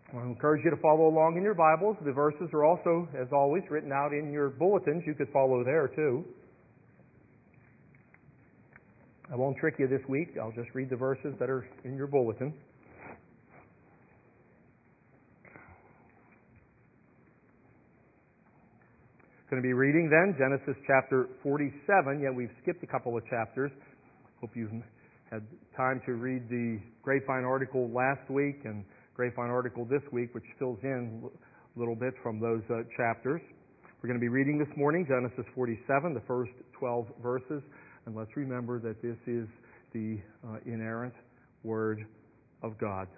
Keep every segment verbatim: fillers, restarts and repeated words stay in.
I encourage you to follow along in your Bibles. The verses are also, as always, written out in your bulletins. You could follow there too. I won't trick you this week. I'll just read the verses that are in your bulletin. Going to be reading then Genesis chapter forty-seven. Yet we've skipped a couple of chapters. Hope you've had time to read the Grapevine article last week and Grapevine article this week, which fills in a little bit from those uh, chapters. We're going to be reading this morning Genesis forty-seven, the first twelve verses. And let's remember that this is the uh, inerrant Word of God.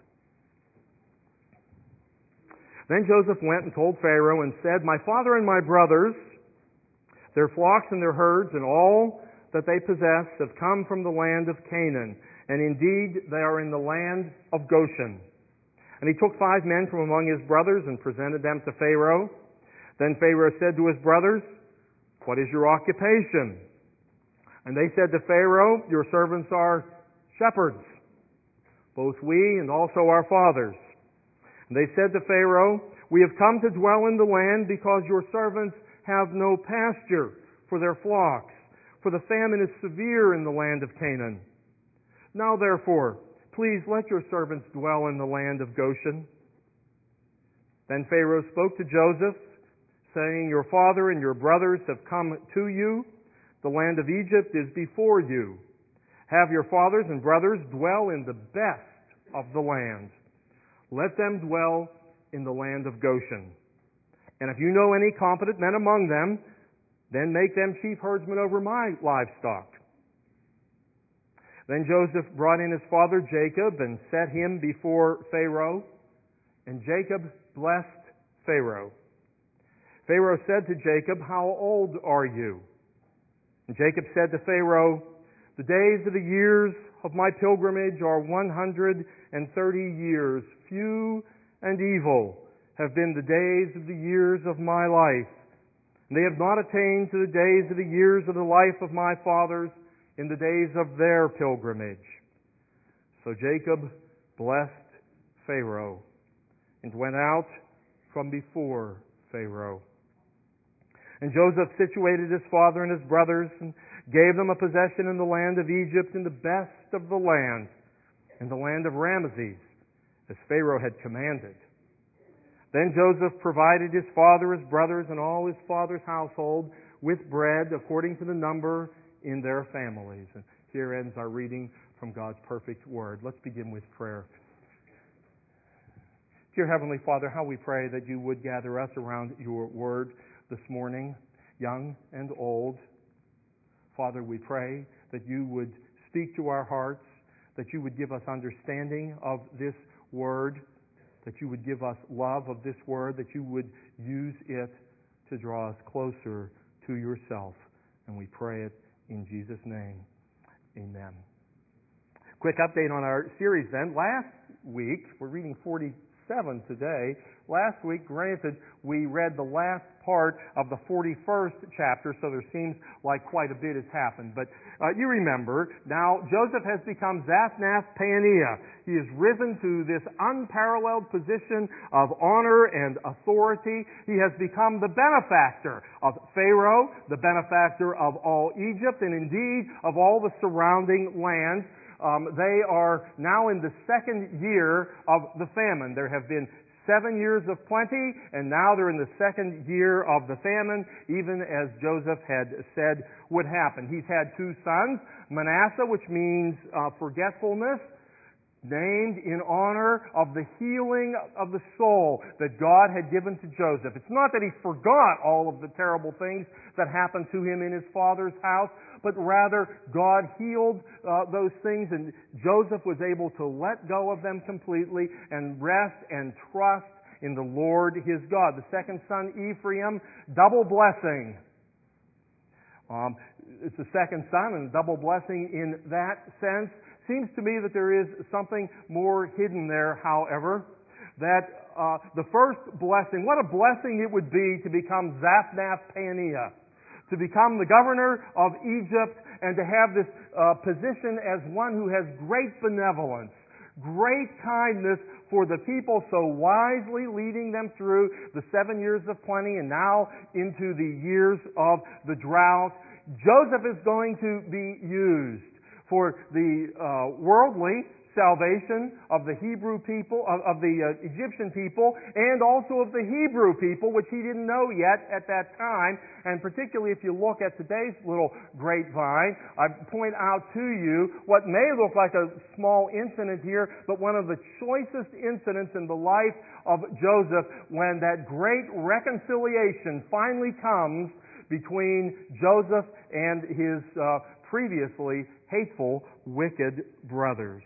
Then Joseph went and told Pharaoh and said, "My father and my brothers, their flocks and their herds and all that they possess have come from the land of Canaan, and indeed they are in the land of Goshen." And he took five men from among his brothers and presented them to Pharaoh. Then Pharaoh said to his brothers, "What is your occupation?" And they said to Pharaoh, "Your servants are shepherds, both we and also our fathers." And they said to Pharaoh, "We have come to dwell in the land because your servants have no pasture for their flocks, for the famine is severe in the land of Canaan. Now therefore, please let your servants dwell in the land of Goshen." Then Pharaoh spoke to Joseph, saying, "Your father and your brothers have come to you. The land of Egypt is before you. Have your fathers and brothers dwell in the best of the land. Let them dwell in the land of Goshen. And if you know any competent men among them, then make them chief herdsmen over my livestock." Then Joseph brought in his father Jacob and set him before Pharaoh, and Jacob blessed Pharaoh. Pharaoh said to Jacob, "How old are you?" And Jacob said to Pharaoh, "The days of the years of my pilgrimage are one hundred and thirty years. Few and evil have been the days of the years of my life. And they have not attained to the days of the years of the life of my fathers in the days of their pilgrimage." So Jacob blessed Pharaoh and went out from before Pharaoh. And Joseph situated his father and his brothers and gave them a possession in the land of Egypt, in the best of the land, in the land of Ramesses, as Pharaoh had commanded. Then Joseph provided his father, his brothers, and all his father's household with bread according to the number in their families. And here ends our reading from God's perfect Word. Let's begin with prayer. Dear Heavenly Father, how we pray that you would gather us around your Word this morning, young and old. Father, we pray that you would speak to our hearts, that you would give us understanding of this Word, that you would give us love of this Word, that you would use it to draw us closer to yourself. And we pray it in Jesus' name. Amen. Quick update on our series then. Last week, we're reading forty-seven today. Last week, granted, we read the last part of the forty-first chapter, so there seems like quite a bit has happened. But uh, you remember, now Joseph has become Zaphnath Paneah. He has risen to this unparalleled position of honor and authority. He has become the benefactor of Pharaoh, the benefactor of all Egypt, and indeed of all the surrounding lands. Um, they are now in the second year of the famine. There have been seven years of plenty, and now they're in the second year of the famine, even as Joseph had said would happen. He's had two sons, Manasseh, which means uh, forgetfulness, named in honor of the healing of the soul that God had given to Joseph. It's not that he forgot all of the terrible things that happened to him in his father's house, but rather God healed uh, those things, and Joseph was able to let go of them completely and rest and trust in the Lord his God. The second son, Ephraim, double blessing. Um, it's the second son and double blessing in that sense. Seems to me that there is something more hidden there, however. That uh, the first blessing, what a blessing it would be to become Zaphnath Paneah, to become the governor of Egypt and to have this uh, position as one who has great benevolence, great kindness for the people, so wisely leading them through the seven years of plenty and now into the years of the drought. Joseph is going to be used for the uh, worldly salvation of the Hebrew people, of, of the uh, Egyptian people, and also of the Hebrew people, which he didn't know yet at that time. And particularly if you look at today's little grapevine, I point out to you what may look like a small incident here, but one of the choicest incidents in the life of Joseph, when that great reconciliation finally comes between Joseph and his uh, previously hateful, wicked brothers.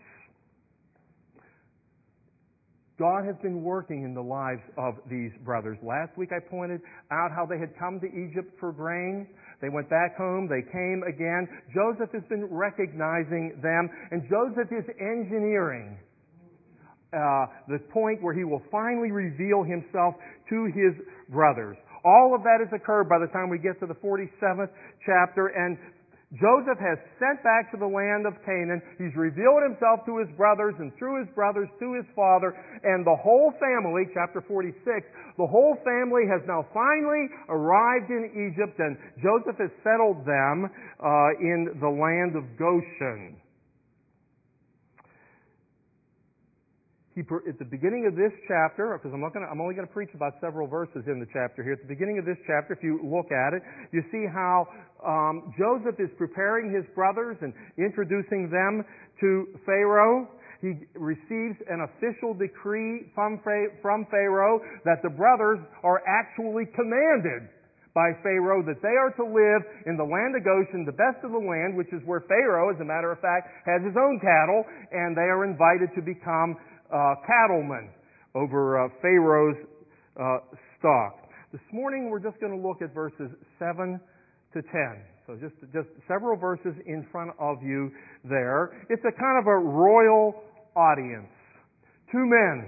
God has been working in the lives of these brothers. Last week I pointed out how they had come to Egypt for grain. They went back home. They came again. Joseph has been recognizing them, and Joseph is engineering uh, the point where he will finally reveal himself to his brothers. All of that has occurred by the time we get to the forty-seventh chapter, and Joseph has sent back to the land of Canaan. He's revealed himself to his brothers, and through his brothers to his father, and the whole family, chapter forty-six, the whole family has now finally arrived in Egypt, and Joseph has settled them uh, in the land of Goshen. He, at the beginning of this chapter, because I'm, not gonna, I'm only going to preach about several verses in the chapter here. At the beginning of this chapter, if you look at it, you see how um, Joseph is preparing his brothers and introducing them to Pharaoh. He receives an official decree from, from Pharaoh that the brothers are actually commanded by Pharaoh that they are to live in the land of Goshen, the best of the land, which is where Pharaoh, as a matter of fact, has his own cattle, and they are invited to become Uh, cattlemen over uh, Pharaoh's uh, stock. This morning we're just going to look at verses seven to ten. So just, just several verses in front of you there. It's a kind of a royal audience. Two men,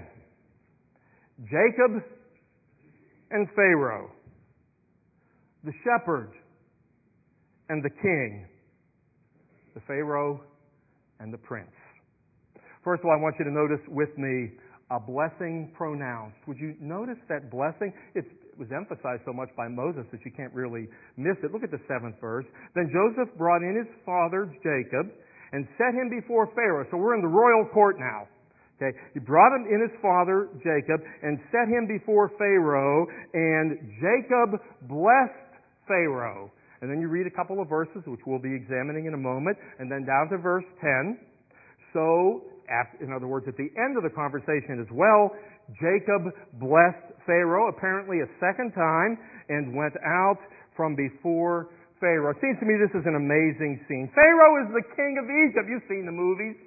Jacob and Pharaoh, the shepherd and the king, the Pharaoh and the prince. First of all, I want you to notice with me a blessing pronounced. Would you notice that blessing? It's, it was emphasized so much by Moses that you can't really miss it. Look at the seventh verse. Then Joseph brought in his father Jacob and set him before Pharaoh. So we're in the royal court now. Okay, he brought him in his father Jacob and set him before Pharaoh, and Jacob blessed Pharaoh. And then you read a couple of verses, which we'll be examining in a moment, and then down to verse ten. So, in other words, at the end of the conversation as well, Jacob blessed Pharaoh, apparently a second time, and went out from before Pharaoh. It seems to me this is an amazing scene. Pharaoh is the king of Egypt. You've seen the movies.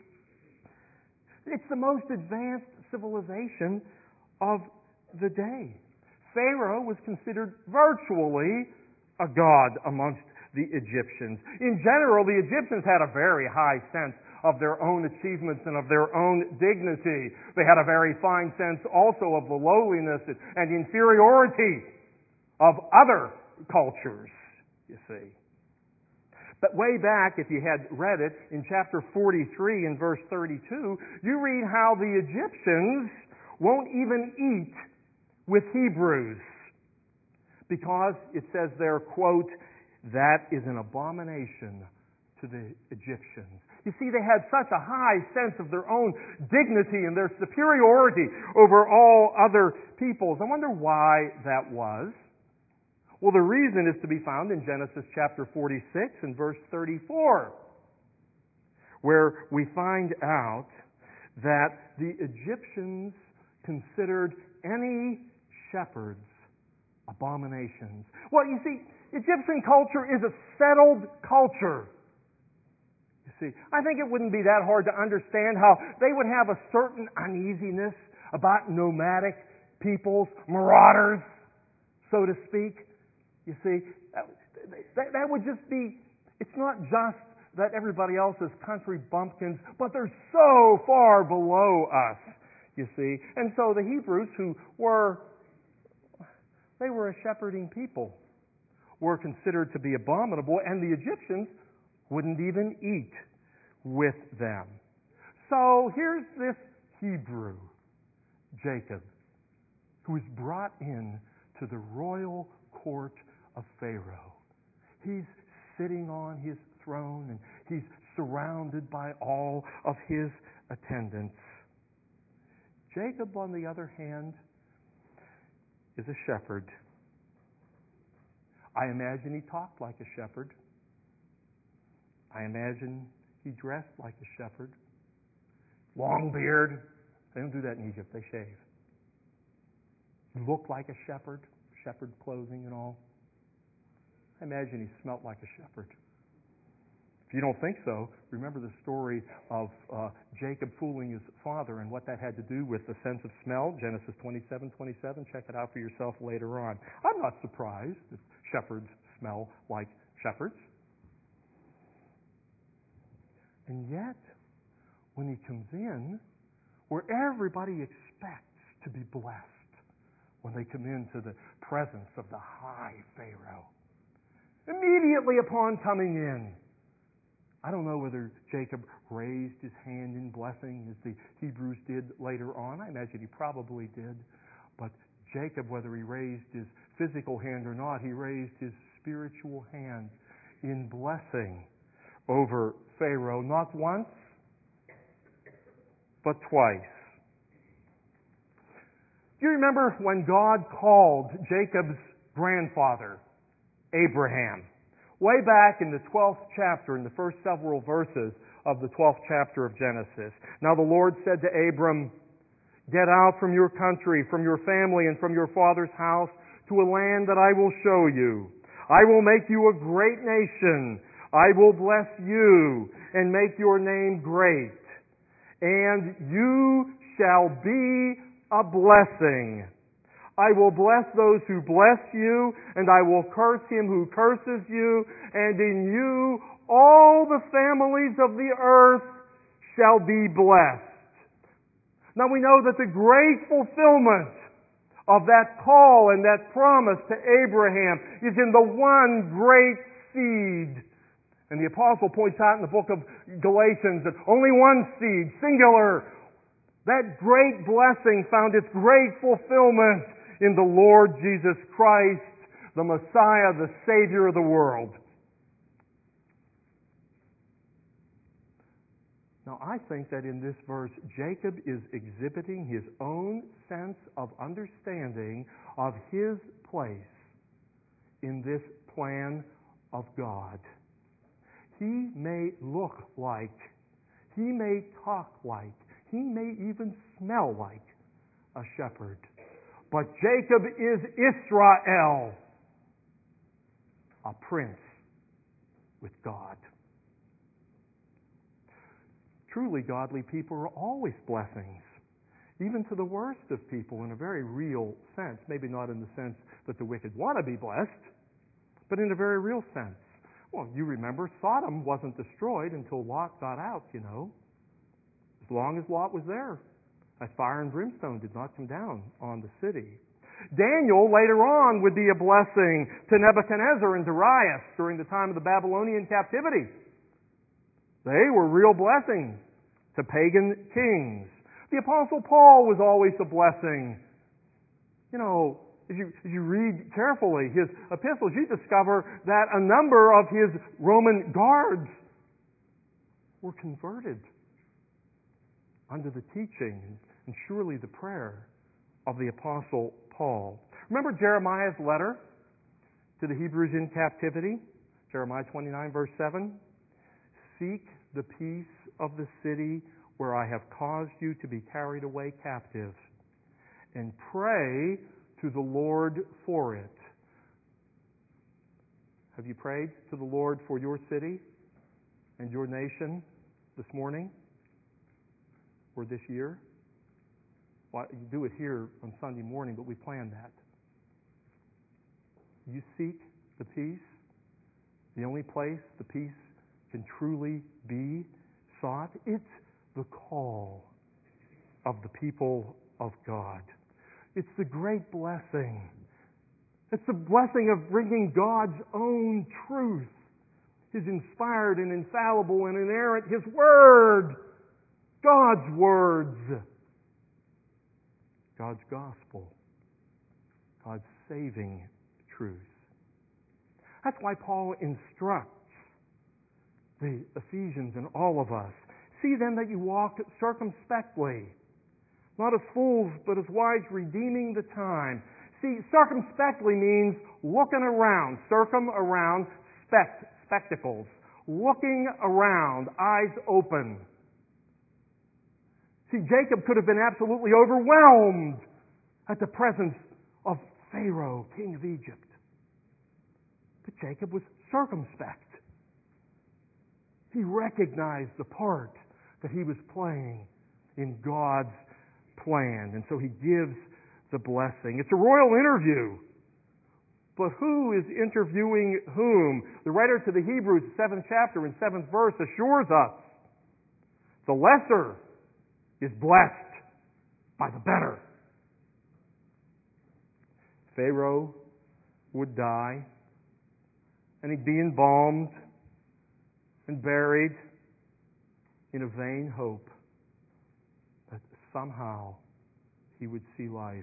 It's the most advanced civilization of the day. Pharaoh was considered virtually a god amongst the Egyptians. In general, the Egyptians had a very high sense of their own achievements and of their own dignity. They had a very fine sense also of the lowliness and inferiority of other cultures, you see. But way back, if you had read it, in chapter forty-three and verse thirty-two, you read how the Egyptians won't even eat with Hebrews because it says there, quote, that is an abomination to the Egyptians. You see, they had such a high sense of their own dignity and their superiority over all other peoples. I wonder why that was. Well, the reason is to be found in Genesis chapter forty-six and verse thirty-four, where we find out that the Egyptians considered any shepherds abominations. Well, you see, Egyptian culture is a settled culture. You see, I think it wouldn't be that hard to understand how they would have a certain uneasiness about nomadic peoples, marauders, so to speak. You see, that, that would just be, it's not just that everybody else is country bumpkins, but they're so far below us, you see. And so the Hebrews, who were, they were a shepherding people, were considered to be abominable, and the Egyptians wouldn't even eat with them. So here's this Hebrew Jacob, who is brought in to the royal court of Pharaoh. He's sitting on his throne and he's surrounded by all of his attendants. Jacob, on the other hand, is a shepherd. I imagine he talked like a shepherd. I imagine he dressed like a shepherd. Long beard. They don't do that in Egypt. They shave. He looked like a shepherd, shepherd clothing and all. I imagine he smelt like a shepherd. If you don't think so, remember the story of uh, Jacob fooling his father and what that had to do with the sense of smell. Genesis twenty-seven twenty-seven. Check it out for yourself later on. I'm not surprised that shepherds smell like shepherds. And yet, when he comes in, where everybody expects to be blessed when they come into the presence of the high Pharaoh, immediately upon coming in, I don't know whether Jacob raised his hand in blessing as the Hebrews did later on. I imagine he probably did. But Jacob, whether he raised his physical hand or not, he raised his spiritual hand in blessing over Pharaoh, not once, but twice. Do you remember when God called Jacob's grandfather, Abraham? Way back in the twelfth chapter, in the first several verses of the twelfth chapter of Genesis. Now the Lord said to Abram, "Get out from your country, from your family, and from your father's house to a land that I will show you. I will make you a great nation. I will bless you and make your name great. And you shall be a blessing. I will bless those who bless you, and I will curse him who curses you, and in you all the families of the earth shall be blessed." Now we know that the great fulfillment of that call and that promise to Abraham is in the one great seed. And the apostle points out in the book of Galatians that only one seed, singular, that great blessing found its great fulfillment in the Lord Jesus Christ, the Messiah, the Savior of the world. Now, I think that in this verse, Jacob is exhibiting his own sense of understanding of his place in this plan of God. He may look like, he may talk like, he may even smell like a shepherd. But Jacob is Israel, a prince with God. Truly godly people are always blessings, even to the worst of people in a very real sense. Maybe not in the sense that the wicked want to be blessed, but in a very real sense. Well, you remember Sodom wasn't destroyed until Lot got out, you know. As long as Lot was there, that fire and brimstone did not come down on the city. Daniel later on would be a blessing to Nebuchadnezzar and Darius during the time of the Babylonian captivity. They were real blessings to pagan kings. The Apostle Paul was always a blessing. You know, As you, as you read carefully his epistles, you discover that a number of his Roman guards were converted under the teaching and surely the prayer of the Apostle Paul. Remember Jeremiah's letter to the Hebrews in captivity? Jeremiah twenty-nine, verse seven. "Seek the peace of the city where I have caused you to be carried away captive, and pray to the Lord for it." Have you prayed to the Lord for your city and your nation this morning or this year? Well, you do it here on Sunday morning, but we plan that. You seek the peace, the only place the peace can truly be sought. It's the call of the people of God. It's the great blessing. It's the blessing of bringing God's own truth, His inspired and infallible and inerrant, His Word, God's words, God's gospel, God's saving truth. That's why Paul instructs the Ephesians and all of us. See then that you walk circumspectly, not as fools, but as wise, redeeming the time. See, circumspectly means looking around. Circum, around, spect, spectacles. Looking around, eyes open. See, Jacob could have been absolutely overwhelmed at the presence of Pharaoh, king of Egypt. But Jacob was circumspect. He recognized the part that he was playing in God's plan. And so he gives the blessing. It's a royal interview. But who is interviewing whom? The writer to the Hebrews, seventh chapter and seventh verse, assures us the lesser is blessed by the better. Pharaoh would die, and he'd be embalmed and buried in a vain hope that somehow he would see life.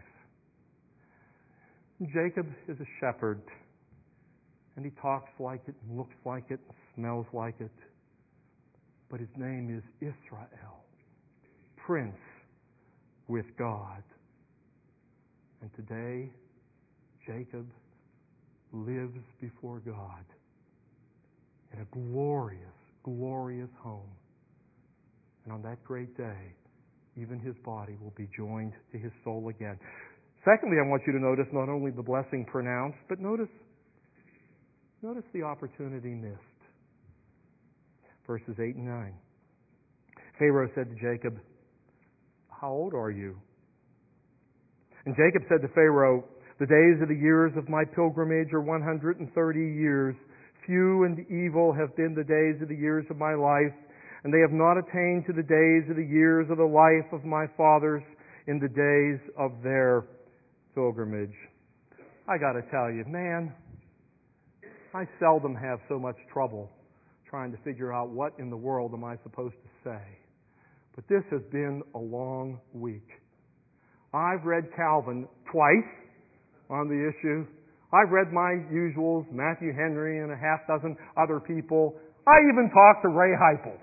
Jacob is a shepherd, and he talks like it, and looks like it, and smells like it. But his name is Israel, Prince with God. And today, Jacob lives before God in a glorious, glorious home. And on that great day, even his body will be joined to his soul again. Secondly, I want you to notice not only the blessing pronounced, but notice, notice the opportunity missed. Verses eight and nine. Pharaoh said to Jacob, "How old are you?" And Jacob said to Pharaoh, "The days of the years of my pilgrimage are one hundred thirty years. Few and evil have been the days of the years of my life, and they have not attained to the days of the years of the life of my fathers in the days of their pilgrimage." I got to tell you, man, I seldom have so much trouble trying to figure out what in the world am I supposed to say. But this has been a long week. I've read Calvin twice on the issue. I've read my usuals, Matthew Henry and a half dozen other people. I even talked to Ray Heipel.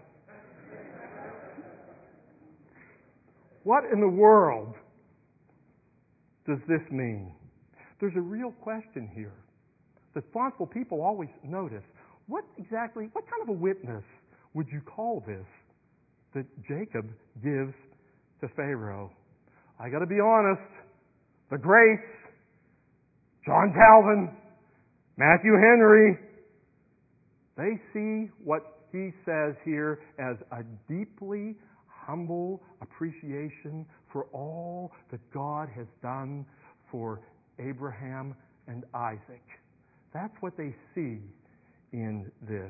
What in the world does this mean? There's a real question here that thoughtful people always notice. What exactly, what kind of a witness would you call this that Jacob gives to Pharaoh? I got to be honest, the greats, John Calvin, Matthew Henry, they see what he says here as a deeply humble appreciation for all that God has done for Abraham and Isaac. That's what they see in this.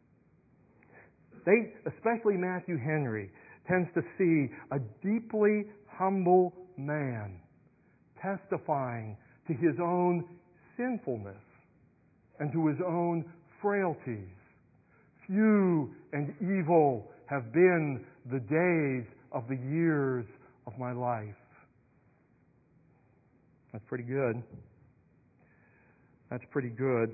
They, especially Matthew Henry, tends to see a deeply humble man testifying to his own sinfulness and to his own frailties. Few and evil have been the days of the years of my life. That's pretty good. That's pretty good.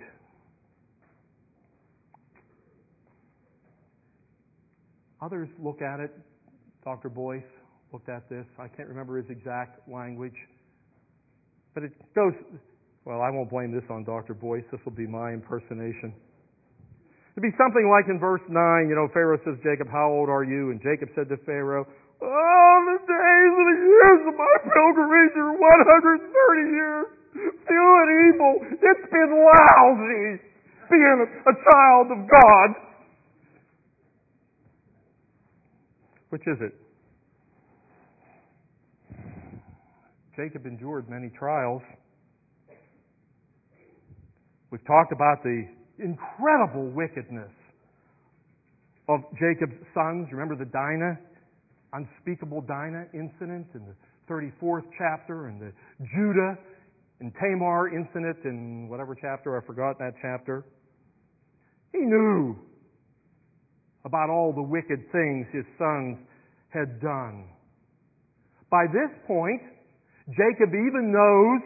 Others look at it. Doctor Boyce looked at this. I can't remember his exact language. But it goes, well, I won't blame this on Doctor Boyce. This will be my impersonation. It'd be something like in verse nine, you know, Pharaoh says, "Jacob, how old are you?" And Jacob said to Pharaoh, "Oh, the days of the years of my pilgrimage are one hundred thirty years. Few and evil. It's been lousy being a, a child of God." Which is it? Jacob endured many trials. We've talked about the incredible wickedness of Jacob's sons. Remember the Dinah, unspeakable Dinah incident in the thirty-fourth chapter, and the Judah and Tamar incident in whatever chapter, I forgot that chapter. He knew about all the wicked things his sons had done. By this point, Jacob even knows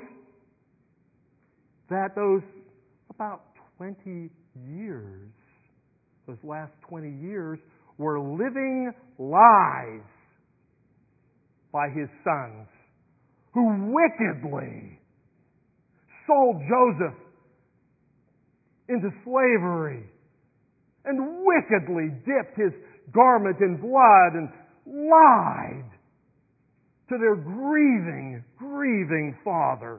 that those about twenty years, those last twenty years, were living lies by his sons, who wickedly sold Joseph into slavery and wickedly dipped his garment in blood and lied to their grieving, grieving father.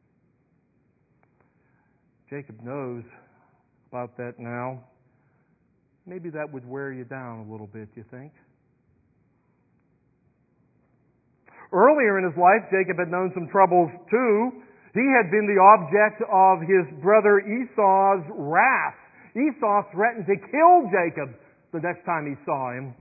Jacob knows about that now. Maybe that would wear you down a little bit, you think? Earlier in his life, Jacob had known some troubles too. He had been the object of his brother Esau's wrath. Esau threatened to kill Jacob the next time he saw him.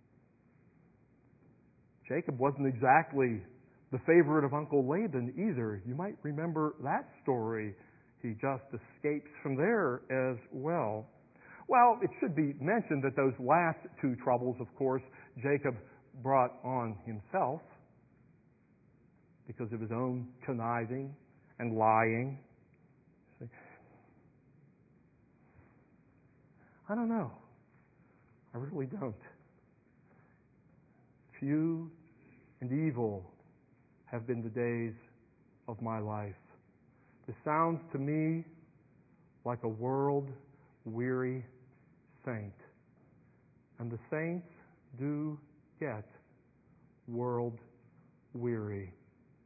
Jacob wasn't exactly the favorite of Uncle Laban either. You might remember that story. He just escapes from there as well. Well, it should be mentioned that those last two troubles, of course, Jacob brought on himself because of his own conniving and lying. I don't know. I really don't. Few and evil have been the days of my life. This sounds to me like a world-weary saint. And the saints do get world-weary.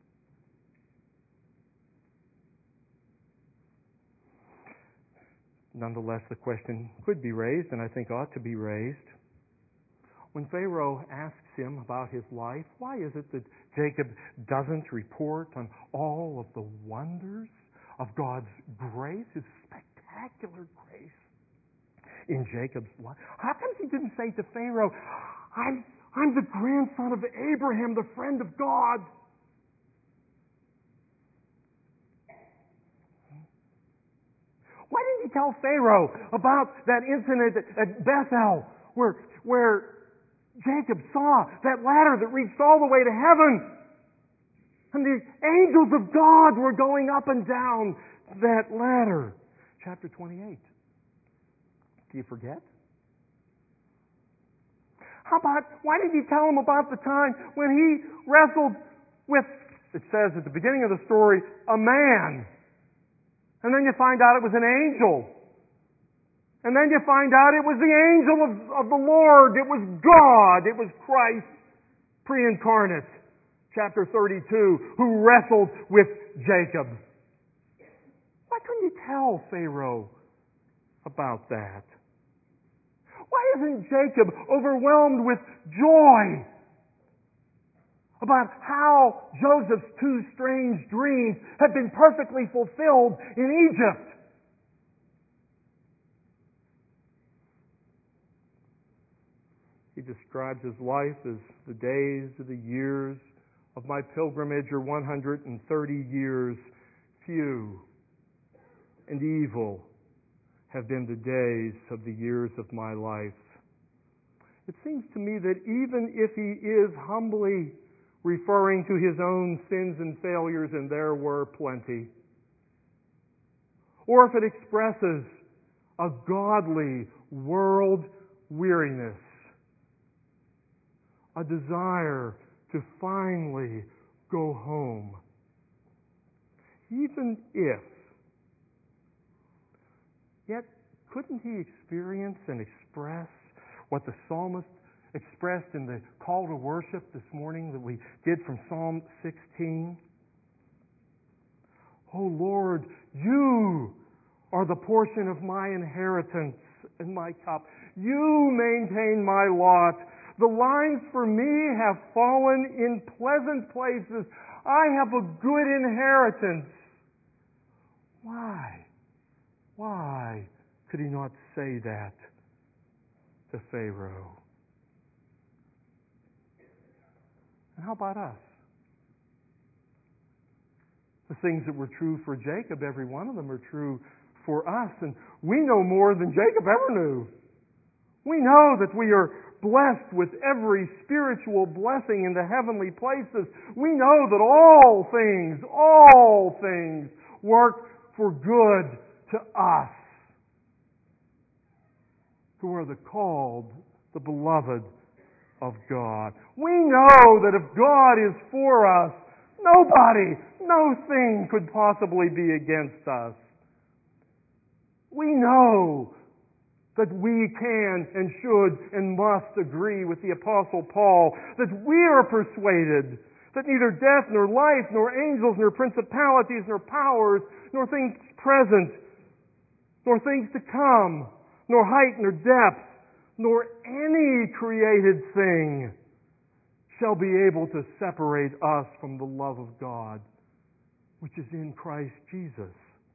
Nonetheless, the question could be raised, and I think ought to be raised. When Pharaoh asks him about his life, why is it that Jacob doesn't report on all of the wonders of God's grace, His spectacular grace in Jacob's life? How come he didn't say to Pharaoh, I'm, I'm the grandson of Abraham, the friend of God? Why didn't he tell Pharaoh about that incident at Bethel where, where Jacob saw that ladder that reached all the way to heaven? And the angels of God were going up and down that ladder. Chapter twenty-eight. Do you forget? How about, why did he tell him about the time when he wrestled with, it says at the beginning of the story, a man? And then you find out it was an angel. And then you find out it was the angel of, of the Lord. It was God. It was Christ, pre-incarnate. Chapter thirty-two, who wrestled with Jacob. Why couldn't you tell Pharaoh about that? Why isn't Jacob overwhelmed with joy about how Joseph's two strange dreams had been perfectly fulfilled in Egypt? He describes his life as the days of the years of my pilgrimage are one hundred thirty years. Few and evil have been the days of the years of my life. It seems to me that even if he is humbly referring to his own sins and failures, and there were plenty, or if it expresses a godly world weariness, a desire to finally go home, even if, yet couldn't he experience and express what the psalmist expressed in the call to worship this morning that we did from Psalm sixteen? Oh Lord, you are the portion of my inheritance and my cup. You maintain my lot. The lines for me have fallen in pleasant places. I have a good inheritance. Why? Why could he not say that to Pharaoh? And how about us? The things that were true for Jacob, every one of them are true for us. And we know more than Jacob ever knew. We know that we are blessed with every spiritual blessing in the heavenly places. We know that all things, all things work for good to us who are the called, the beloved of God. We know that if God is for us, nobody, no thing could possibly be against us. We know that we can and should and must agree with the Apostle Paul that we are persuaded that neither death, nor life, nor angels, nor principalities, nor powers, nor things present, nor things to come, nor height, nor depth, nor any created thing shall be able to separate us from the love of God, which is in Christ Jesus.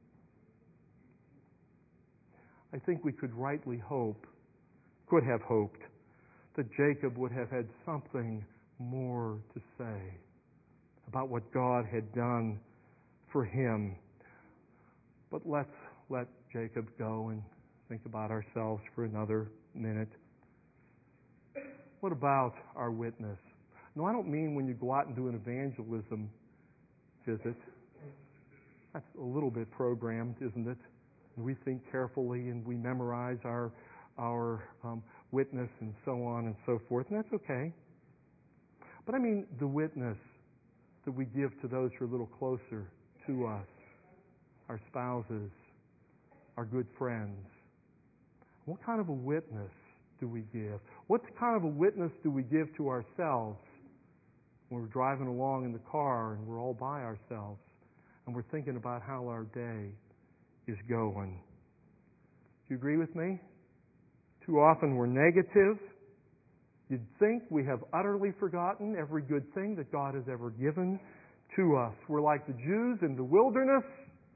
I think we could rightly hope, could have hoped, that Jacob would have had something more to say about what God had done for him. But let's let Jacob go and think about ourselves for another minute. What about our witness? No, I don't mean when you go out and do an evangelism visit. That's a little bit programmed, isn't it? We think carefully and we memorize our our um, witness and so on and so forth, and that's okay. But I mean the witness that we give to those who are a little closer to us, our spouses, our good friends. What kind of a witness do we give? What kind of a witness do we give to ourselves when we're driving along in the car and we're all by ourselves and we're thinking about how our day is going? Do you agree with me? Too often we're negative. You'd think we have utterly forgotten every good thing that God has ever given to us. We're like the Jews in the wilderness,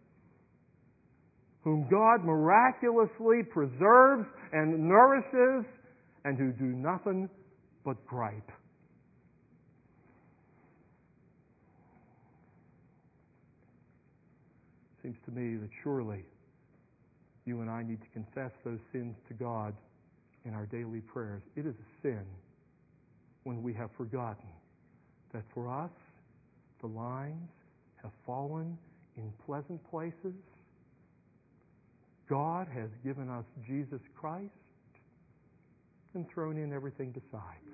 whom God miraculously preserves and nourishes, and who do nothing but gripe. Seems to me that surely you and I need to confess those sins to God in our daily prayers. It is a sin when we have forgotten that for us the lines have fallen in pleasant places. God has given us Jesus Christ and thrown in everything besides.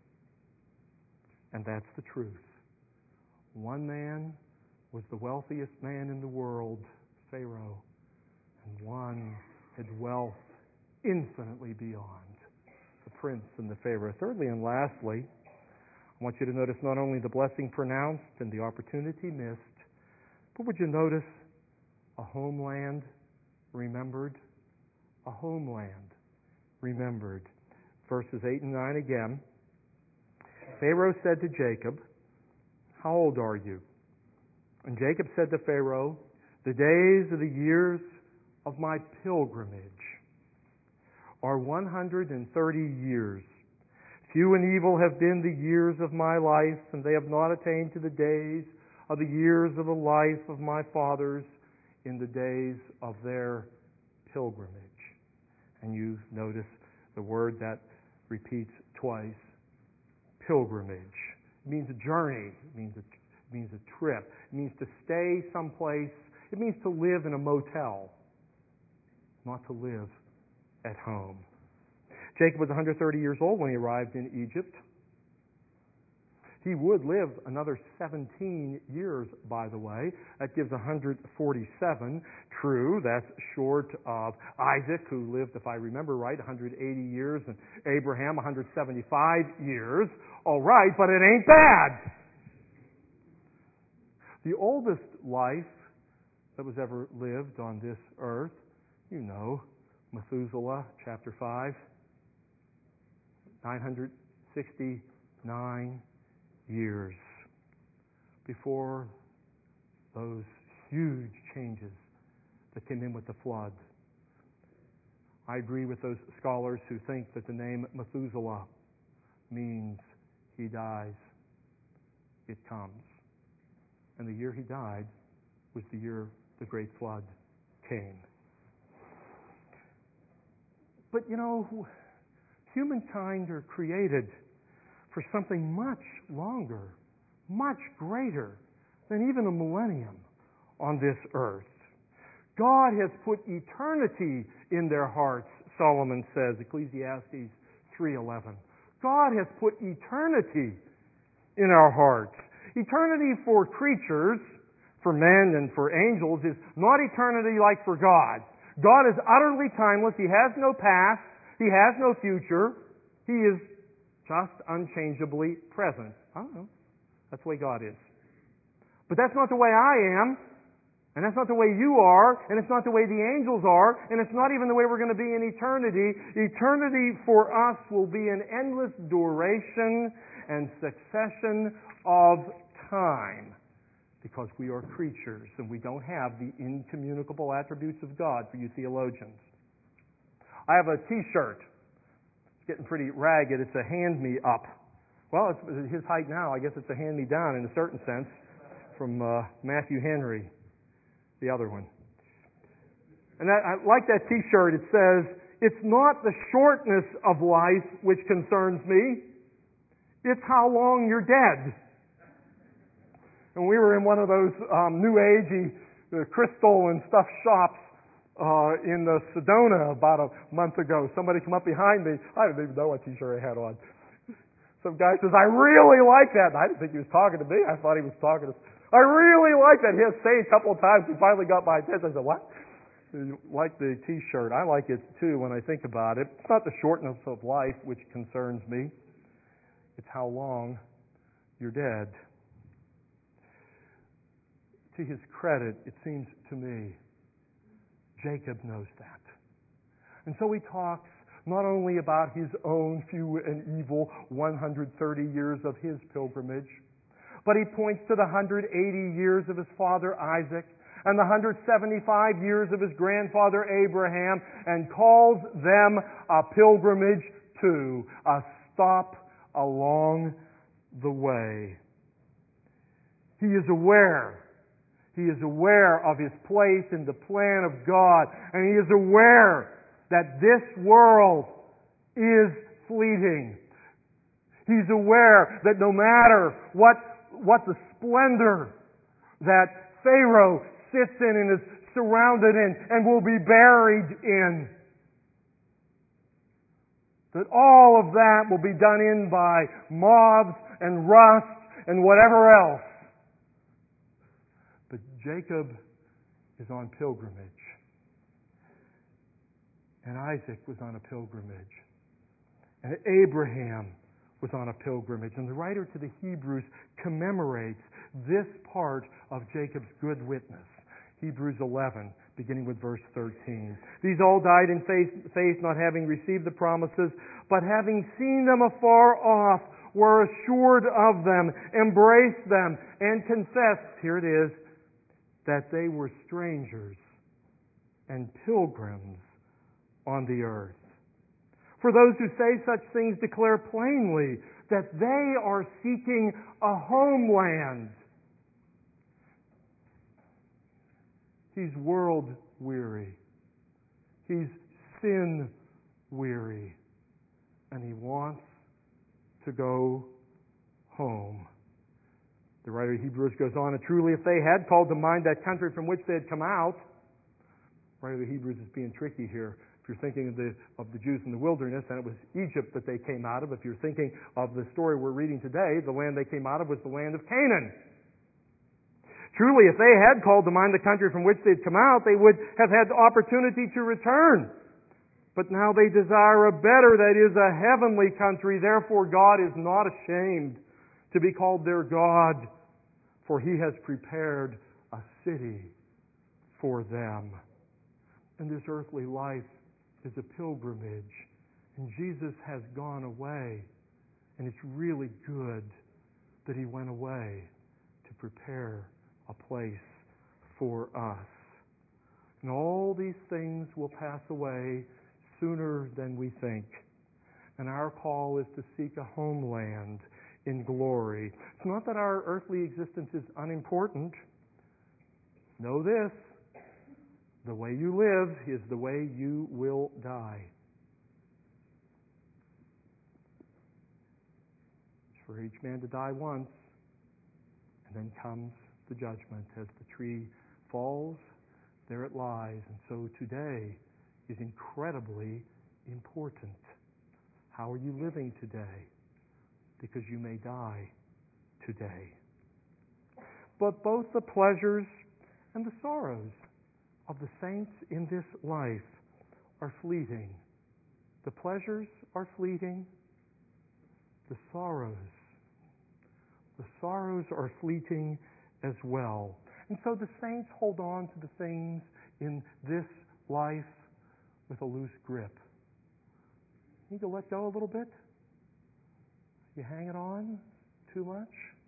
And that's the truth. One man was the wealthiest man in the world, Pharaoh, and one had wealth infinitely beyond the prince and the Pharaoh. Thirdly and lastly, I want you to notice not only the blessing pronounced and the opportunity missed, but would you notice a homeland remembered? A homeland remembered. Verses eight and nine again. Pharaoh said to Jacob, "How old are you?" And Jacob said to Pharaoh, "The days of the years of my pilgrimage are one hundred and thirty years. Few and evil have been the years of my life, and they have not attained to the days of the years of the life of my fathers in the days of their pilgrimage." And you notice the word that repeats twice, pilgrimage. It means a journey. It means a, it means a trip. It means to stay someplace. It means to live in a motel, not to live at home. Jacob was one hundred thirty years old when he arrived in Egypt. He would live another seventeen years, by the way. That gives one hundred forty-seven. True, that's short of Isaac, who lived, if I remember right, one hundred eighty years, and Abraham, one hundred seventy-five years. All right, but it ain't bad. The oldest life that was ever lived on this earth, you know, Methuselah, chapter five, nine hundred sixty-nine years before those huge changes that came in with the flood. I agree with those scholars who think that the name Methuselah means he dies, it comes. And the year he died was the year the great flood came. But you know, humankind are created for something much longer, much greater than even a millennium on this earth. God has put eternity in their hearts, Solomon says, Ecclesiastes three eleven. God has put eternity in our hearts. Eternity for creatures, for men and for angels, is not eternity like for God. God is utterly timeless. He has no past. He has no future. He is just unchangeably present. I don't know. That's the way God is. But that's not the way I am. And that's not the way you are, and it's not the way the angels are, and it's not even the way we're going to be in eternity. Eternity for us will be an endless duration and succession of time, because we are creatures and we don't have the incommunicable attributes of God for you theologians. I have a T-shirt. It's getting pretty ragged. It's a hand-me-up. Well, it's his height now. I guess it's a hand-me-down in a certain sense from uh, Matthew Henry. The other one. And that, I like that T-shirt. It says, "It's not the shortness of life which concerns me. It's how long you're dead." And we were in one of those um, New Agey uh, crystal and stuff shops uh, in the Sedona about a month ago. Somebody came up behind me. I didn't even know what T-shirt I had on. Some guy says, "I really like that." And I didn't think he was talking to me. I thought he was talking to I really like that. He had to say it a couple of times. He finally got my attention. I said, "What?" You like the T-shirt. I like it too when I think about it. It's not the shortness of life which concerns me. It's how long you're dead. To his credit, it seems to me, Jacob knows that. And so he talks not only about his own few and evil one hundred thirty years of his pilgrimage, but he points to the one hundred eighty years of his father Isaac and the one hundred seventy-five years of his grandfather Abraham and calls them a pilgrimage too, a stop along the way. He is aware. He is aware of his place in the plan of God, and he is aware that this world is fleeting. He's aware that no matter what what the splendor that Pharaoh sits in and is surrounded in and will be buried in, that all of that will be done in by moths and rust and whatever else. But Jacob is on pilgrimage. And Isaac was on a pilgrimage. And Abraham was on a pilgrimage. And the writer to the Hebrews commemorates this part of Jacob's good witness. Hebrews eleven, beginning with verse thirteen. "These all died in faith, faith, not having received the promises, but having seen them afar off, were assured of them, embraced them, and confessed," here it is, "that they were strangers and pilgrims on the earth. For those who say such things declare plainly that they are seeking a homeland." He's world weary. He's sin weary. And he wants to go home. The writer of Hebrews goes on, "And truly if they had called to mind that country from which they had come out," the writer of Hebrews is being tricky here. If you're thinking of the, of the Jews in the wilderness, and it was Egypt that they came out of. If you're thinking of the story we're reading today, the land they came out of was the land of Canaan. "Truly, if they had called to mind the country from which they'd come out, they would have had the opportunity to return. But now they desire a better, that is, a heavenly country. Therefore God is not ashamed to be called their God, for He has prepared a city for them." And this earthly life is a pilgrimage. And Jesus has gone away. And it's really good that He went away to prepare a place for us. And all these things will pass away sooner than we think. And our call is to seek a homeland in glory. It's not that our earthly existence is unimportant. Know this: the way you live is the way you will die. for each man to die once, and then comes the judgment. As the tree falls, there it lies. And so today is incredibly important. How are you living today? Because you may die today. But both the pleasures and the sorrows of the saints in this life are fleeting. The pleasures are fleeting. The sorrows, the sorrows are fleeting as well. And so the saints hold on to the things in this life with a loose grip. You need to let go a little bit? You hanging on too much?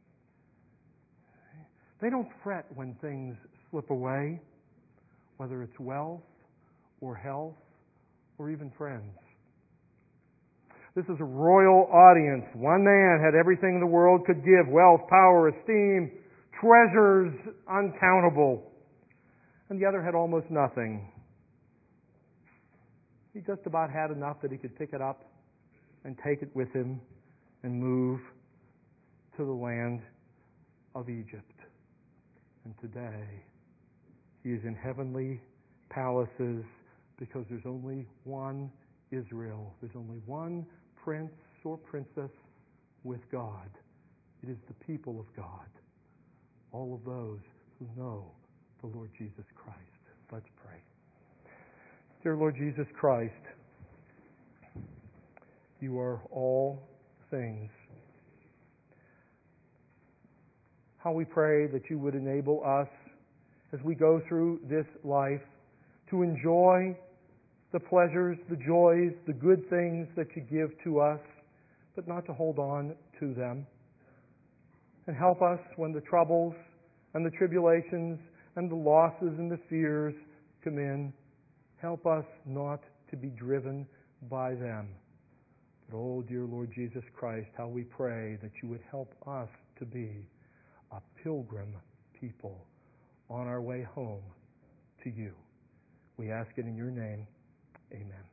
They don't fret when things slip away, whether it's wealth or health or even friends. This is a royal audience. One man had everything the world could give: wealth, power, esteem, treasures uncountable. And the other had almost nothing. He just about had enough that he could pick it up and take it with him and move to the land of Egypt. And today, he is in heavenly palaces because there's only one Israel. There's only one prince or princess with God. It is the people of God. All of those who know the Lord Jesus Christ. Let's pray. Dear Lord Jesus Christ, you are all things. How we pray that you would enable us as we go through this life to enjoy the pleasures, the joys, the good things that you give to us, but not to hold on to them. And help us when the troubles and the tribulations and the losses and the fears come in. Help us not to be driven by them. But, oh, dear Lord Jesus Christ, how we pray that you would help us to be a pilgrim people on our way home to you. We ask it in your name. Amen.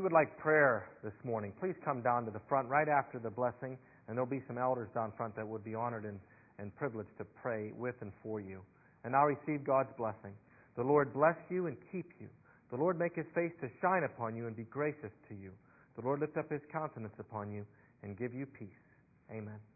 would like prayer this morning, please come down to the front right after the blessing, and there'll be some elders down front that would be honored and, and privileged to pray with and for you. And now receive God's blessing. The Lord bless you and keep you. The Lord make His face to shine upon you and be gracious to you. The Lord lift up His countenance upon you and give you peace. Amen.